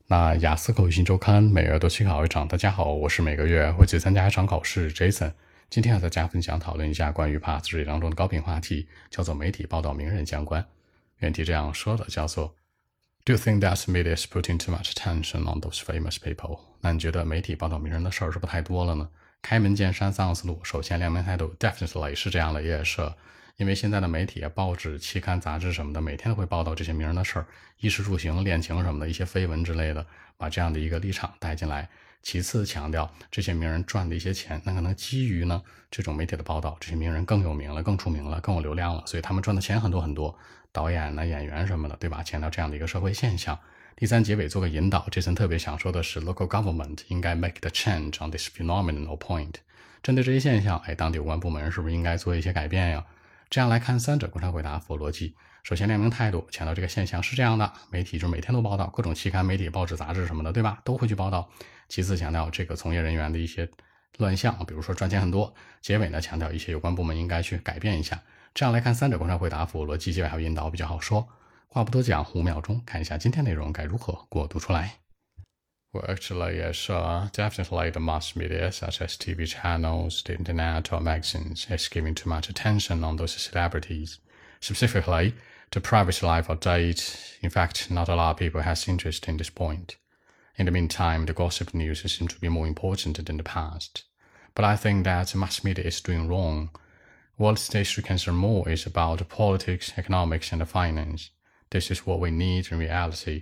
那雅思口语新周刊每月都去考一场。大家好，我是每个月会去参加一场考试 Jason。今天和大家分享讨论一下关于 Part 3当中的高频话题，叫做媒体报道名人相关。原题这样说的，叫做 Do you think that media is putting too much attention on those famous people？ 那你觉得媒体报道名人的事儿是不是太多了呢？开门见山三个思路，首先亮明态度 Definitely 是这样的，也是因为现在的媒体报纸、期刊、杂志什么的，每天都会报道这些名人的事儿，衣食住行、恋情什么的一些绯闻之类的，把这样的一个立场带进来。其次强调这些名人赚的一些钱，那可能基于呢这种媒体的报道，这些名人更有名了、更出名了、更有流量了，所以他们赚的钱很多很多，导演呢、演员什么的，对吧？强调这样的一个社会现象。第三，结尾做个引导，这层特别想说的是 local government 应该 make the change on this phenomenal point。针对这些现象，当地有关部门是不是应该做一些改变呀？这样来看，三者共同回答符合逻辑。首先亮明态度，强调这个现象是这样的，媒体就是每天都报道，各种期刊、媒体、报纸、杂志什么的，对吧？都会去报道。其次强调这个从业人员的一些乱象，比如说赚钱很多。结尾呢强调一些有关部门应该去改变一下。这样来看，三者共同回答符合逻辑，结尾还有引导比较好说。话不多讲，5秒钟，看一下今天内容该如何过渡出来。Well, actually, yes, definitely the mass media, such as TV channels, the internet, or magazines, is giving too much attention on those celebrities, specifically the private life or date. In fact, not a lot of people has interest in this point. In the meantime, the gossip news seems to be more important than the past. But I think that mass media is doing wrong. What they should concern more is about politics, economics, and finance. This is what we need in reality.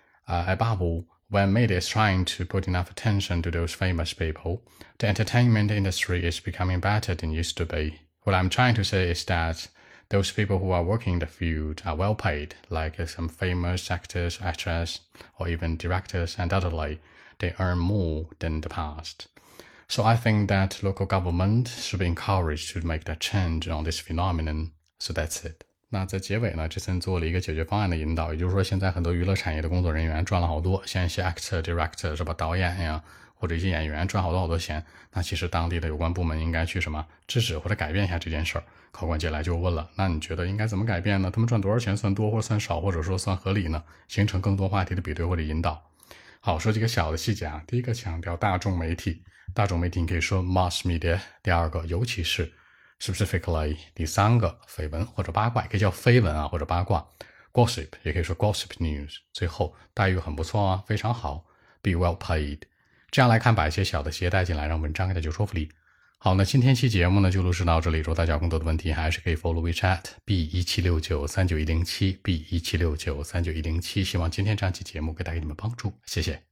Above all, when media is trying to put enough attention to those famous people, the entertainment industry is becoming better than it used to be. What I'm trying to say is that those people who are working in the field are well paid, like some famous actors, actresses, or even directors. Undoubtedly, they earn more than the past. So I think that local government should be encouraged to make that change on this phenomenon. So that's it. 那在结尾呢，这次做了一个解决方案的引导，也就是说现在很多娱乐产业的工作人员赚了好多，像一些 actor, director 是吧，导演呀，或者一些演员赚好多好多钱，那其实当地的有关部门应该去什么制止或者改变一下这件事儿。考官接下来就问了，那你觉得应该怎么改变呢？他们赚多少钱算多或者算少，或者说算合理呢？形成更多话题的比对或者引导。好，说几个小的细节啊。第一个强调大众媒体，大众媒体你可以说 mass media。第二个尤其是 specifically。第三个绯闻或者八卦，也可以叫绯闻啊或者八卦 gossip， 也可以说 gossip news。最后待遇很不错啊，非常好 be well paid。这样来看，把一些小的鞋带进来，让文章更加有说服力。好，那今天期节目呢就录制到这里。如果大家有更多的问题，还是可以 follow WeChat B176939107107 B176939107107。希望今天这期节目可以带给你们帮助，谢谢。